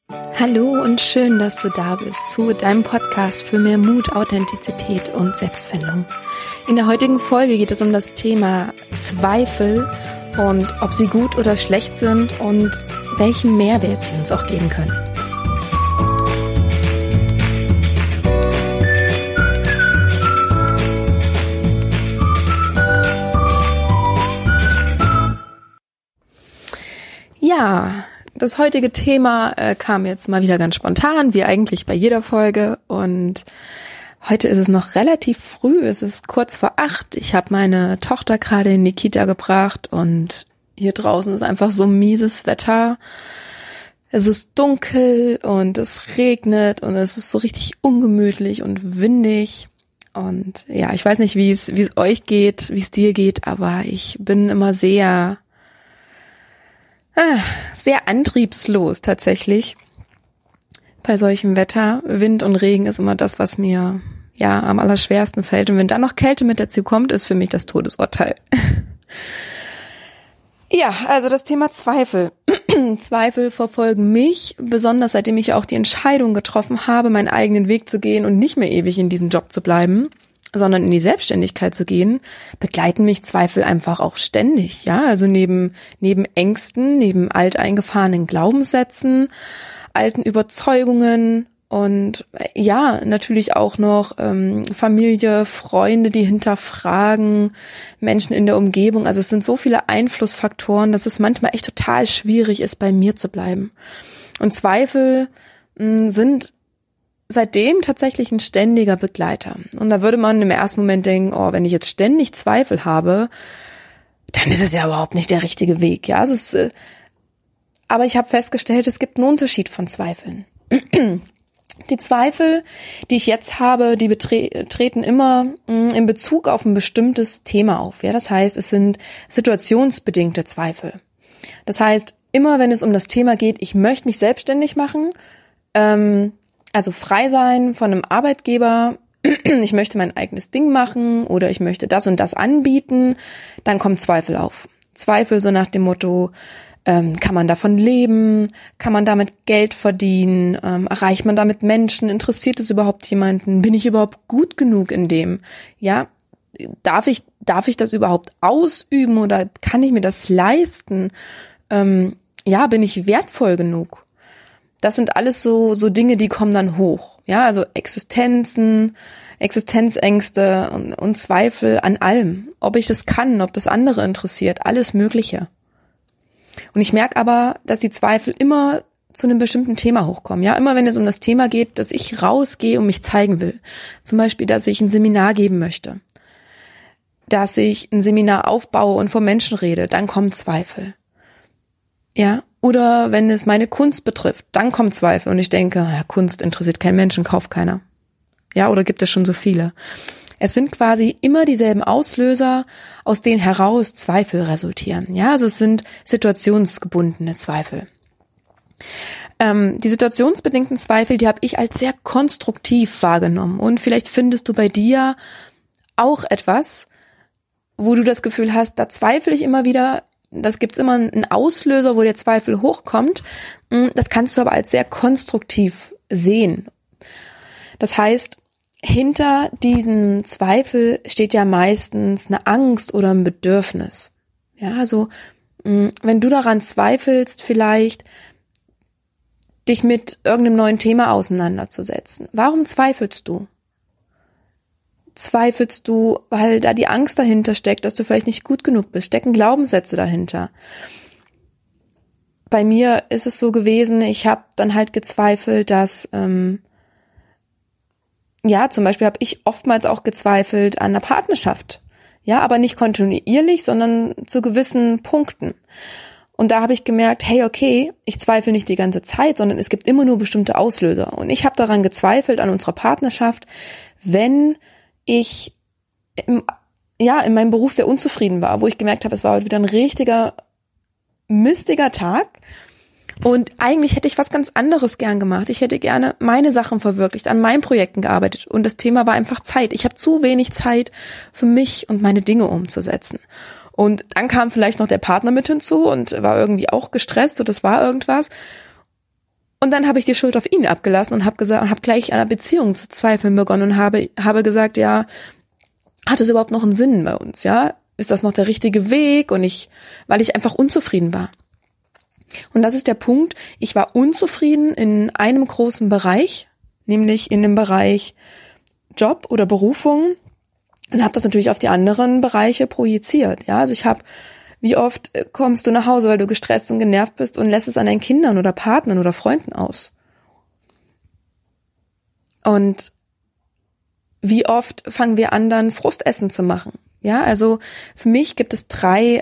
Hallo und schön, dass du da bist zu deinem Podcast für mehr Mut, Authentizität und Selbstfindung. In der heutigen Folge geht es um das Thema Zweifel und ob sie gut oder schlecht sind und welchen Mehrwert sie uns auch geben können. Ja, das heutige Thema kam jetzt mal wieder ganz spontan, wie eigentlich bei jeder Folge. Und heute ist es noch relativ früh, es ist kurz vor 8. Ich habe meine Tochter gerade in die Kita gebracht und hier draußen ist einfach so mieses Wetter. Es ist dunkel und es regnet und es ist so richtig ungemütlich und windig. Und ja, ich weiß nicht, wie es euch geht, wie es dir geht, aber ich bin immer sehr antriebslos tatsächlich bei solchem Wetter. Wind und Regen ist immer das, was mir ja am allerschwersten fällt. Und wenn dann noch Kälte mit dazu kommt, ist für mich das Todesurteil. Ja, also das Thema Zweifel. Zweifel verfolgen mich, besonders seitdem ich auch die Entscheidung getroffen habe, meinen eigenen Weg zu gehen und nicht mehr ewig in diesem Job zu bleiben, sondern in die Selbstständigkeit zu gehen, begleiten mich Zweifel einfach auch ständig, ja, also neben Ängsten, neben alteingefahrenen Glaubenssätzen, alten Überzeugungen und ja, natürlich auch noch Familie, Freunde, die hinterfragen, Menschen in der Umgebung, also es sind so viele Einflussfaktoren, dass es manchmal echt total schwierig ist, bei mir zu bleiben. Und Zweifel sind seitdem tatsächlich ein ständiger Begleiter. Und da würde man im ersten Moment denken, oh, wenn ich jetzt ständig Zweifel habe, dann ist es ja überhaupt nicht der richtige Weg. Ja, aber ich habe festgestellt, es gibt einen Unterschied von Zweifeln. Die Zweifel, die ich jetzt habe, die treten immer in Bezug auf ein bestimmtes Thema auf. Ja, das heißt, es sind situationsbedingte Zweifel. Das heißt, immer wenn es um das Thema geht, ich möchte mich selbstständig machen, also frei sein von einem Arbeitgeber, ich möchte mein eigenes Ding machen oder ich möchte das und das anbieten, dann kommen Zweifel auf. Zweifel so nach dem Motto, kann man davon leben, kann man damit Geld verdienen, erreicht man damit Menschen, interessiert es überhaupt jemanden, bin ich überhaupt gut genug in dem? Ja, darf ich das überhaupt ausüben oder kann ich mir das leisten? Ja, bin ich wertvoll genug? Das sind alles so Dinge, die kommen dann hoch. Ja, also Existenzängste und Zweifel an allem. Ob ich das kann, ob das andere interessiert, alles Mögliche. Und ich merke aber, dass die Zweifel immer zu einem bestimmten Thema hochkommen. Ja, immer wenn es um das Thema geht, dass ich rausgehe und mich zeigen will. Zum Beispiel, dass ich ein Seminar geben möchte. Dass ich ein Seminar aufbaue und vor Menschen rede, dann kommen Zweifel. Ja, oder wenn es meine Kunst betrifft, dann kommen Zweifel und ich denke, ja, Kunst interessiert keinen Menschen, kauft keiner. Ja, oder gibt es schon so viele? Es sind quasi immer dieselben Auslöser, aus denen heraus Zweifel resultieren. Ja, also es sind situationsgebundene Zweifel. Die situationsbedingten Zweifel, die habe ich als sehr konstruktiv wahrgenommen. Und vielleicht findest du bei dir auch etwas, wo du das Gefühl hast, da zweifle ich immer wieder. Das gibt's immer einen Auslöser, wo der Zweifel hochkommt. Das kannst du aber als sehr konstruktiv sehen. Das heißt, hinter diesem Zweifel steht ja meistens eine Angst oder ein Bedürfnis. Ja, also wenn du daran zweifelst, vielleicht dich mit irgendeinem neuen Thema auseinanderzusetzen. Warum zweifelst du? Zweifelst du, weil da die Angst dahinter steckt, dass du vielleicht nicht gut genug bist? Stecken Glaubenssätze dahinter? Bei mir ist es so gewesen, ich habe dann halt gezweifelt, dass, zum Beispiel habe ich oftmals auch gezweifelt an einer Partnerschaft. Ja, aber nicht kontinuierlich, sondern zu gewissen Punkten. Und da habe ich gemerkt, hey, okay, ich zweifle nicht die ganze Zeit, sondern es gibt immer nur bestimmte Auslöser. Und ich habe daran gezweifelt, an unserer Partnerschaft, wenn ich in meinem Beruf sehr unzufrieden war, wo ich gemerkt habe, es war heute wieder ein richtiger, mistiger Tag und eigentlich hätte ich was ganz anderes gern gemacht. Ich hätte gerne meine Sachen verwirklicht, an meinen Projekten gearbeitet und das Thema war einfach Zeit. Ich habe zu wenig Zeit für mich und meine Dinge umzusetzen. Und dann kam vielleicht noch der Partner mit hinzu und war irgendwie auch gestresst und das war irgendwas. Und Und dann habe ich die Schuld auf ihn abgelassen und habe gleich an einer Beziehung zu zweifeln begonnen und habe gesagt, ja, hat es überhaupt noch einen Sinn bei uns, ja? Ist das noch der richtige Weg? Weil ich einfach unzufrieden war. Und das ist der Punkt, ich war unzufrieden in einem großen Bereich, nämlich in dem Bereich Job oder Berufung, und habe das natürlich auf die anderen Bereiche projiziert. Ja, also wie oft kommst du nach Hause, weil du gestresst und genervt bist und lässt es an deinen Kindern oder Partnern oder Freunden aus? Und wie oft fangen wir an, dann Frustessen zu machen? Ja, also für mich gibt es drei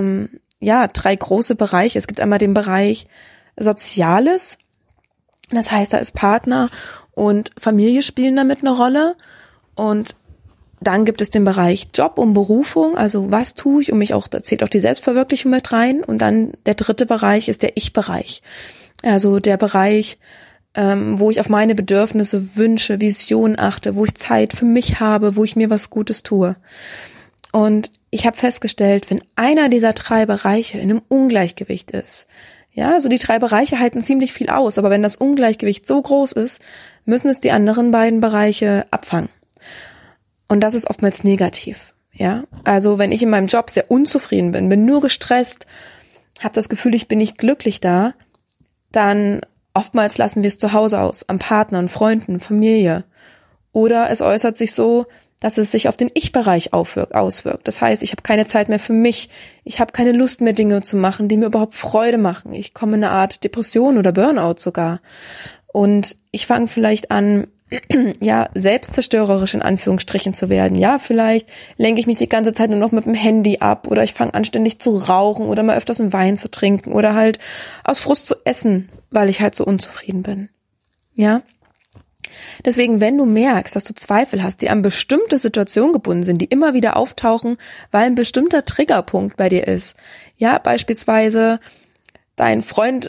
große Bereiche. Es gibt einmal den Bereich Soziales. Das heißt, da ist Partner und Familie spielen damit eine Rolle. Und dann gibt es den Bereich Job und Berufung. Also was tue ich, da zählt auch die Selbstverwirklichung mit rein. Und dann der dritte Bereich ist der Ich-Bereich. Also der Bereich, wo ich auf meine Bedürfnisse, Wünsche, Visionen achte, wo ich Zeit für mich habe, wo ich mir was Gutes tue. Und ich habe festgestellt, wenn einer dieser drei Bereiche in einem Ungleichgewicht ist, ja, also die drei Bereiche halten ziemlich viel aus, aber wenn das Ungleichgewicht so groß ist, müssen es die anderen beiden Bereiche abfangen. Und das ist oftmals negativ, ja. Also wenn ich in meinem Job sehr unzufrieden bin nur gestresst, habe das Gefühl, ich bin nicht glücklich da, dann oftmals lassen wir es zu Hause aus, an Partnern, Freunden, Familie. Oder es äußert sich so, dass es sich auf den Ich-Bereich auswirkt. Das heißt, ich habe keine Zeit mehr für mich, ich habe keine Lust mehr, Dinge zu machen, die mir überhaupt Freude machen. Ich komme in eine Art Depression oder Burnout sogar. Und ich fange vielleicht an, ja, selbstzerstörerisch in Anführungsstrichen zu werden. Ja, vielleicht lenke ich mich die ganze Zeit nur noch mit dem Handy ab oder ich fange an, ständig zu rauchen oder mal öfters einen Wein zu trinken oder halt aus Frust zu essen, weil ich halt so unzufrieden bin. Ja. Deswegen, wenn du merkst, dass du Zweifel hast, die an bestimmte Situationen gebunden sind, die immer wieder auftauchen, weil ein bestimmter Triggerpunkt bei dir ist. Ja, beispielsweise dein Freund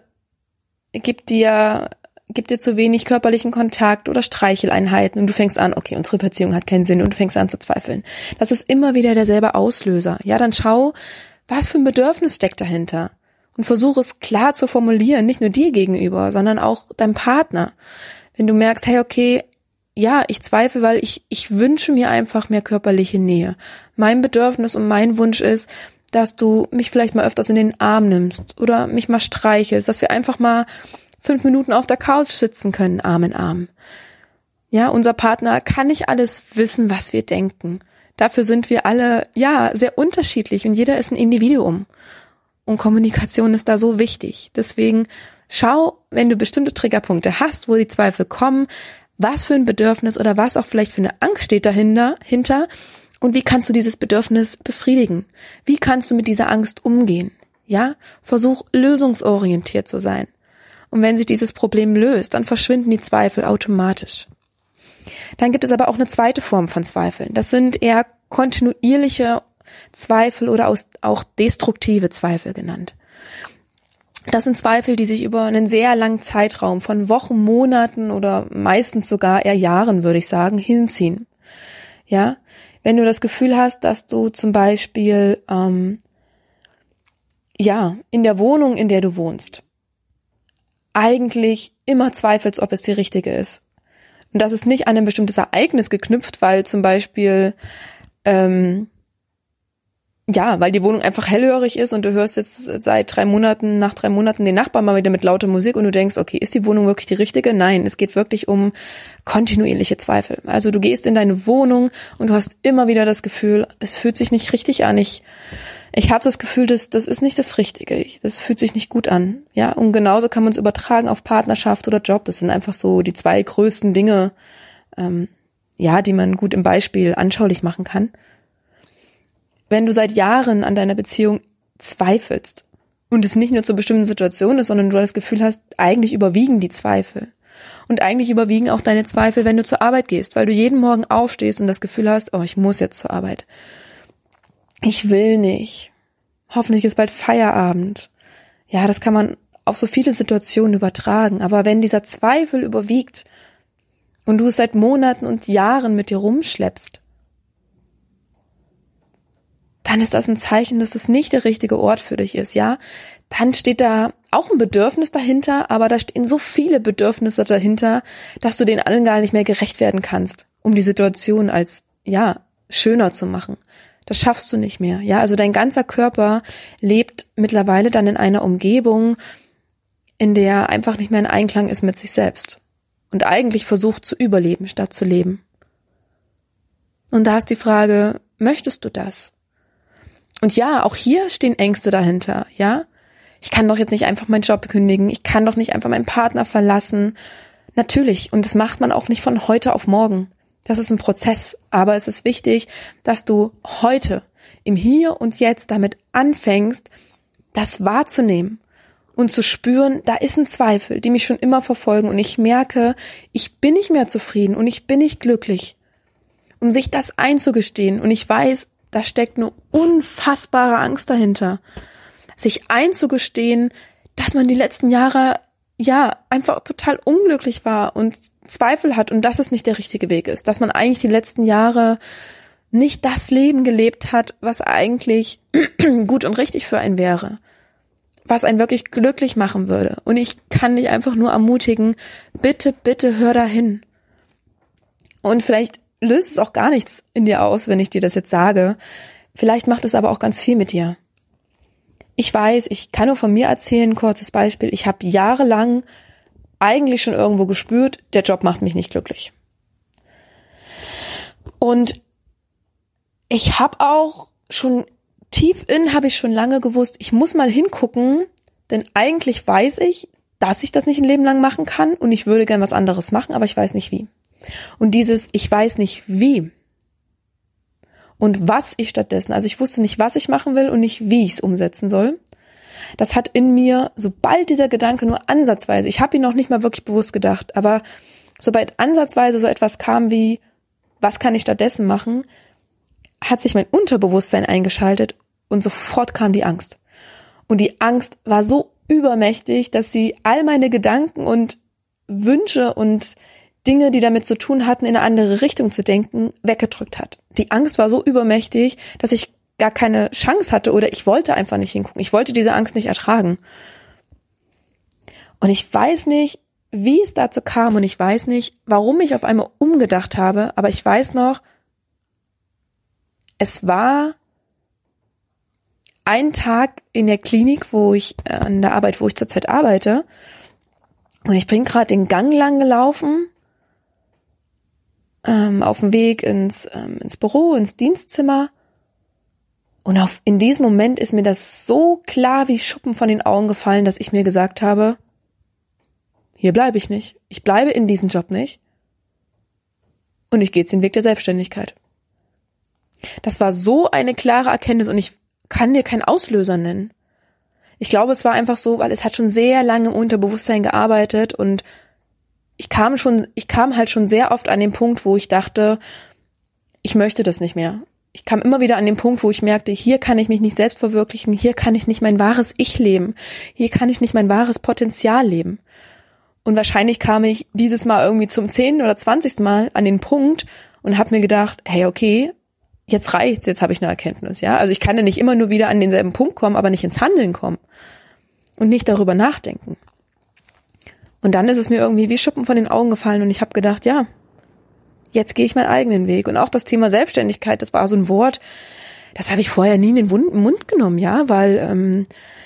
gibt dir zu wenig körperlichen Kontakt oder Streicheleinheiten und du fängst an, okay, unsere Beziehung hat keinen Sinn und du fängst an zu zweifeln. Das ist immer wieder derselbe Auslöser. Ja, dann schau, was für ein Bedürfnis steckt dahinter und versuche es klar zu formulieren, nicht nur dir gegenüber, sondern auch deinem Partner. Wenn du merkst, hey, okay, ja, ich zweifle, weil ich wünsche mir einfach mehr körperliche Nähe. Mein Bedürfnis und mein Wunsch ist, dass du mich vielleicht mal öfters in den Arm nimmst oder mich mal streichelst, dass wir einfach mal 5 Minuten auf der Couch sitzen können, Arm in Arm. Ja, unser Partner kann nicht alles wissen, was wir denken. Dafür sind wir alle, ja, sehr unterschiedlich und jeder ist ein Individuum. Und Kommunikation ist da so wichtig. Deswegen schau, wenn du bestimmte Triggerpunkte hast, wo die Zweifel kommen, was für ein Bedürfnis oder was auch vielleicht für eine Angst steht dahinter und wie kannst du dieses Bedürfnis befriedigen? Wie kannst du mit dieser Angst umgehen? Ja, versuch lösungsorientiert zu sein. Und wenn sich dieses Problem löst, dann verschwinden die Zweifel automatisch. Dann gibt es aber auch eine zweite Form von Zweifeln. Das sind eher kontinuierliche Zweifel oder auch destruktive Zweifel genannt. Das sind Zweifel, die sich über einen sehr langen Zeitraum von Wochen, Monaten oder meistens sogar eher Jahren, würde ich sagen, hinziehen. Ja, wenn du das Gefühl hast, dass du zum Beispiel in der Wohnung, in der du wohnst, eigentlich immer zweifelst, ob es die richtige ist. Und das ist nicht an ein bestimmtes Ereignis geknüpft, weil zum Beispiel weil die Wohnung einfach hellhörig ist und du hörst jetzt nach 3 Monaten den Nachbarn mal wieder mit lauter Musik und du denkst, okay, ist die Wohnung wirklich die richtige? Nein, es geht wirklich um kontinuierliche Zweifel. Also du gehst in deine Wohnung und du hast immer wieder das Gefühl, es fühlt sich nicht richtig an. Ich habe das Gefühl, das ist nicht das Richtige. Das fühlt sich nicht gut an. Ja, und genauso kann man es übertragen auf Partnerschaft oder Job. Das sind einfach so die 2 größten Dinge, die man gut im Beispiel anschaulich machen kann. Wenn du seit Jahren an deiner Beziehung zweifelst und es nicht nur zur bestimmten Situation ist, sondern du das Gefühl hast, eigentlich überwiegen die Zweifel. Und eigentlich überwiegen auch deine Zweifel, wenn du zur Arbeit gehst, weil du jeden Morgen aufstehst und das Gefühl hast, oh, ich muss jetzt zur Arbeit. Ich will nicht. Hoffentlich ist bald Feierabend. Ja, das kann man auf so viele Situationen übertragen. Aber wenn dieser Zweifel überwiegt und du es seit Monaten und Jahren mit dir rumschleppst, dann ist das ein Zeichen, dass es nicht der richtige Ort für dich ist, ja? Dann steht da auch ein Bedürfnis dahinter, aber da stehen so viele Bedürfnisse dahinter, dass du denen allen gar nicht mehr gerecht werden kannst, um die Situation als, schöner zu machen. Das schaffst du nicht mehr, Also dein ganzer Körper lebt mittlerweile dann in einer Umgebung, in der er einfach nicht mehr in Einklang ist mit sich selbst und eigentlich versucht zu überleben, statt zu leben. Und da ist die Frage, möchtest du das? Und ja, auch hier stehen Ängste dahinter, Ich kann doch jetzt nicht einfach meinen Job kündigen, ich kann doch nicht einfach meinen Partner verlassen. Natürlich, und das macht man auch nicht von heute auf morgen. Das ist ein Prozess, aber es ist wichtig, dass du heute, im Hier und Jetzt damit anfängst, das wahrzunehmen und zu spüren, da ist ein Zweifel, die mich schon immer verfolgen und ich merke, ich bin nicht mehr zufrieden und ich bin nicht glücklich. Und sich das einzugestehen und ich weiß, da steckt eine unfassbare Angst dahinter. Sich einzugestehen, dass man die letzten Jahre einfach total unglücklich war und Zweifel hat und dass es nicht der richtige Weg ist. Dass man eigentlich die letzten Jahre nicht das Leben gelebt hat, was eigentlich gut und richtig für einen wäre. Was einen wirklich glücklich machen würde. Und ich kann dich einfach nur ermutigen, bitte, bitte hör da hin. Und vielleicht löst es auch gar nichts in dir aus, wenn ich dir das jetzt sage. Vielleicht macht es aber auch ganz viel mit dir. Ich weiß, ich kann nur von mir erzählen, kurzes Beispiel. Ich habe jahrelang eigentlich schon irgendwo gespürt, der Job macht mich nicht glücklich. Und ich habe auch schon habe ich schon lange gewusst, ich muss mal hingucken, denn eigentlich weiß ich, dass ich das nicht ein Leben lang machen kann und ich würde gern was anderes machen, aber ich weiß nicht wie. Und ich weiß nicht wie und was ich stattdessen, also ich wusste nicht, was ich machen will und nicht, wie ich es umsetzen soll. Das hat in mir, sobald dieser Gedanke nur ansatzweise, ich habe ihn noch nicht mal wirklich bewusst gedacht, aber sobald ansatzweise so etwas kam wie, was kann ich stattdessen machen, hat sich mein Unterbewusstsein eingeschaltet und sofort kam die Angst. Und die Angst war so übermächtig, dass sie all meine Gedanken und Wünsche und Dinge, die damit zu tun hatten, in eine andere Richtung zu denken, weggedrückt hat. Die Angst war so übermächtig, dass ich gar keine Chance hatte oder ich wollte einfach nicht hingucken. Ich wollte diese Angst nicht ertragen. Und ich weiß nicht, wie es dazu kam und ich weiß nicht, warum ich auf einmal umgedacht habe, aber ich weiß noch, es war ein Tag in der Klinik, an der Arbeit, wo ich zurzeit arbeite, und ich bin gerade den Gang lang gelaufen, auf dem Weg ins Büro, ins Dienstzimmer. Und in diesem Moment ist mir das so klar wie Schuppen von den Augen gefallen, dass ich mir gesagt habe, hier bleibe ich nicht. Ich bleibe in diesem Job nicht. Und ich gehe jetzt den Weg der Selbstständigkeit. Das war so eine klare Erkenntnis und ich kann dir keinen Auslöser nennen. Ich glaube, es war einfach so, weil es hat schon sehr lange im Unterbewusstsein gearbeitet und ich kam halt schon sehr oft an den Punkt, wo ich dachte, ich möchte das nicht mehr. Ich kam immer wieder an den Punkt, wo ich merkte, hier kann ich mich nicht selbst verwirklichen, hier kann ich nicht mein wahres Ich leben, hier kann ich nicht mein wahres Potenzial leben. Und wahrscheinlich kam ich dieses Mal irgendwie zum 10. oder 20. Mal an den Punkt und habe mir gedacht, hey, okay, jetzt reicht's, jetzt habe ich eine Erkenntnis, Also ich kann ja nicht immer nur wieder an denselben Punkt kommen, aber nicht ins Handeln kommen und nicht darüber nachdenken. Und dann ist es mir irgendwie wie Schuppen von den Augen gefallen und ich habe gedacht, jetzt gehe ich meinen eigenen Weg. Und auch das Thema Selbstständigkeit, das war so ein Wort, das habe ich vorher nie in den Mund genommen, weil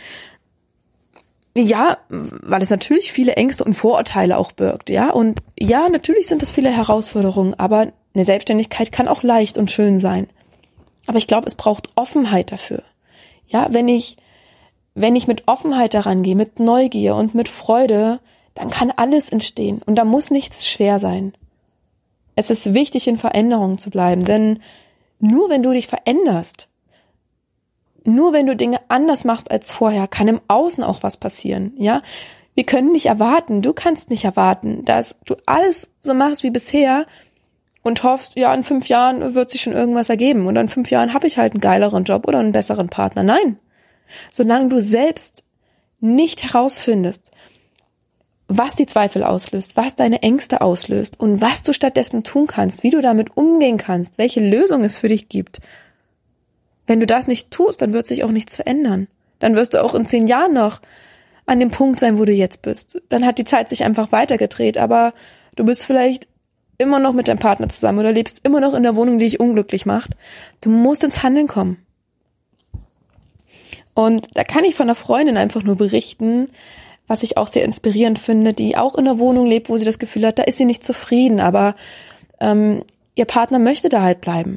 weil es natürlich viele Ängste und Vorurteile auch birgt, Und natürlich sind das viele Herausforderungen, aber eine Selbstständigkeit kann auch leicht und schön sein. Aber ich glaube, es braucht Offenheit dafür. Wenn ich mit Offenheit daran gehe, mit Neugier und mit Freude, dann kann alles entstehen und da muss nichts schwer sein. Es ist wichtig, in Veränderung zu bleiben, denn nur wenn du dich veränderst, nur wenn du Dinge anders machst als vorher, kann im Außen auch was passieren, Wir können nicht erwarten, du kannst nicht erwarten, dass du alles so machst wie bisher und hoffst, in 5 Jahren wird sich schon irgendwas ergeben oder in 5 Jahren habe ich halt einen geileren Job oder einen besseren Partner. Nein, solange du selbst nicht herausfindest, was die Zweifel auslöst, was deine Ängste auslöst und was du stattdessen tun kannst, wie du damit umgehen kannst, welche Lösung es für dich gibt. Wenn du das nicht tust, dann wird sich auch nichts verändern. Dann wirst du auch in 10 Jahren noch an dem Punkt sein, wo du jetzt bist. Dann hat die Zeit sich einfach weitergedreht, aber du bist vielleicht immer noch mit deinem Partner zusammen oder lebst immer noch in der Wohnung, die dich unglücklich macht. Du musst ins Handeln kommen. Und da kann ich von einer Freundin einfach nur berichten, was ich auch sehr inspirierend finde, die auch in einer Wohnung lebt, wo sie das Gefühl hat, da ist sie nicht zufrieden, aber ihr Partner möchte da halt bleiben.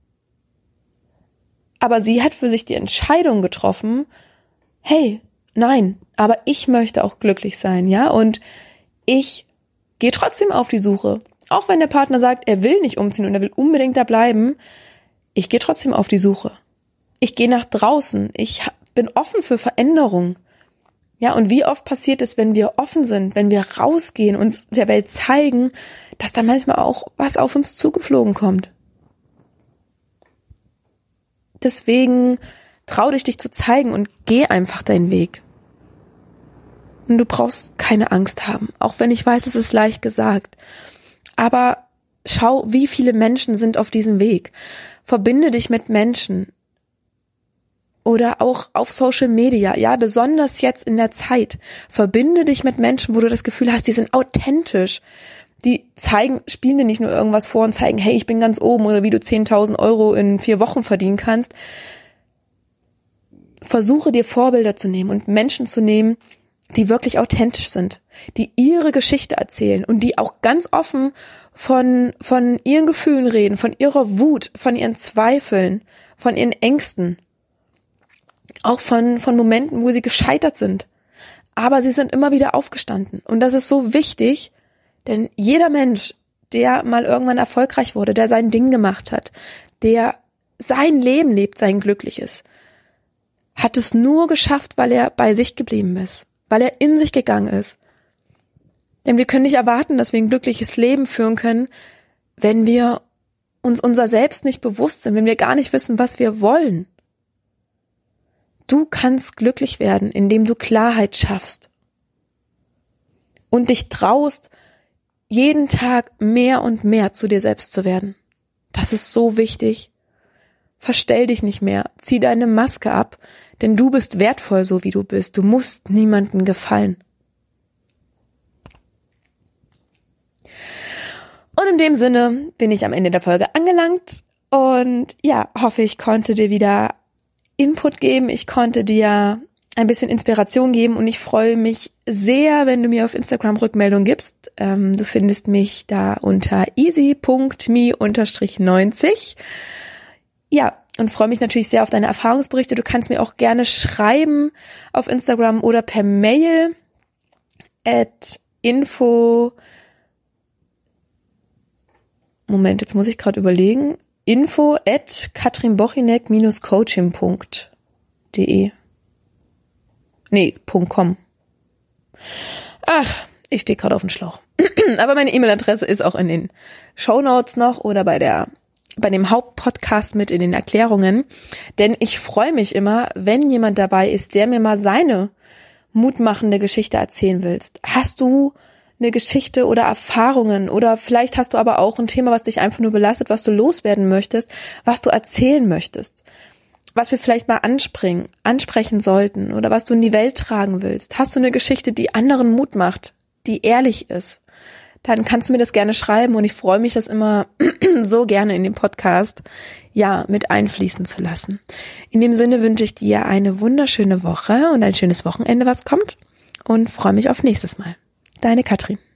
Aber sie hat für sich die Entscheidung getroffen, hey, nein, aber ich möchte auch glücklich sein, ja, und ich gehe trotzdem auf die Suche. Auch wenn der Partner sagt, er will nicht umziehen und er will unbedingt da bleiben, ich gehe trotzdem auf die Suche. Ich gehe nach draußen, ich bin offen für Veränderung. Ja, und wie oft passiert es, wenn wir offen sind, wenn wir rausgehen und der Welt zeigen, dass da manchmal auch was auf uns zugeflogen kommt. Deswegen trau dich zu zeigen und geh einfach deinen Weg. Und du brauchst keine Angst haben, auch wenn ich weiß, es ist leicht gesagt. Aber schau, wie viele Menschen sind auf diesem Weg. Verbinde dich mit Menschen. Oder auch auf Social Media, ja, besonders jetzt in der Zeit. Verbinde dich mit Menschen, wo du das Gefühl hast, die sind authentisch. Die spielen dir nicht nur irgendwas vor und zeigen, hey, ich bin ganz oben oder wie du 10.000 Euro in 4 Wochen verdienen kannst. Versuche dir Vorbilder zu nehmen und Menschen zu nehmen, die wirklich authentisch sind, die ihre Geschichte erzählen und die auch ganz offen von ihren Gefühlen reden, von ihrer Wut, von ihren Zweifeln, von ihren Ängsten. Auch von Momenten, wo sie gescheitert sind. Aber sie sind immer wieder aufgestanden. Und das ist so wichtig, denn jeder Mensch, der mal irgendwann erfolgreich wurde, der sein Ding gemacht hat, der sein Leben lebt, sein Glückliches, hat es nur geschafft, weil er bei sich geblieben ist, weil er in sich gegangen ist. Denn wir können nicht erwarten, dass wir ein glückliches Leben führen können, wenn wir uns unser Selbst nicht bewusst sind, wenn wir gar nicht wissen, was wir wollen. Du kannst glücklich werden, indem du Klarheit schaffst und dich traust, jeden Tag mehr und mehr zu dir selbst zu werden. Das ist so wichtig. Verstell dich nicht mehr, zieh deine Maske ab, denn du bist wertvoll, so wie du bist. Du musst niemandem gefallen. Und in dem Sinne bin ich am Ende der Folge angelangt und ja, hoffe, ich konnte dir wieder Input geben, ich konnte dir ein bisschen Inspiration geben und ich freue mich sehr, wenn du mir auf Instagram Rückmeldung gibst. Du findest mich da unter easy.me_90. Ja, und freue mich natürlich sehr auf deine Erfahrungsberichte. Du kannst mir auch gerne schreiben auf Instagram oder per Mail @info. Moment, jetzt muss ich gerade überlegen. info@katrinbochinek-coaching.de. Nee, .com. Ach, ich stehe gerade auf dem Schlauch. Aber meine E-Mail-Adresse ist auch in den Shownotes noch oder bei dem Hauptpodcast mit in den Erklärungen. Denn ich freue mich immer, wenn jemand dabei ist, der mir mal seine mutmachende Geschichte erzählen willst. Hast du eine Geschichte oder Erfahrungen oder vielleicht hast du aber auch ein Thema, was dich einfach nur belastet, was du loswerden möchtest, was du erzählen möchtest, was wir vielleicht mal ansprechen sollten oder was du in die Welt tragen willst. Hast du eine Geschichte, die anderen Mut macht, die ehrlich ist, dann kannst du mir das gerne schreiben und ich freue mich, das immer so gerne in dem Podcast mit einfließen zu lassen. In dem Sinne wünsche ich dir eine wunderschöne Woche und ein schönes Wochenende, was kommt und freue mich auf nächstes Mal. Deine Katrin.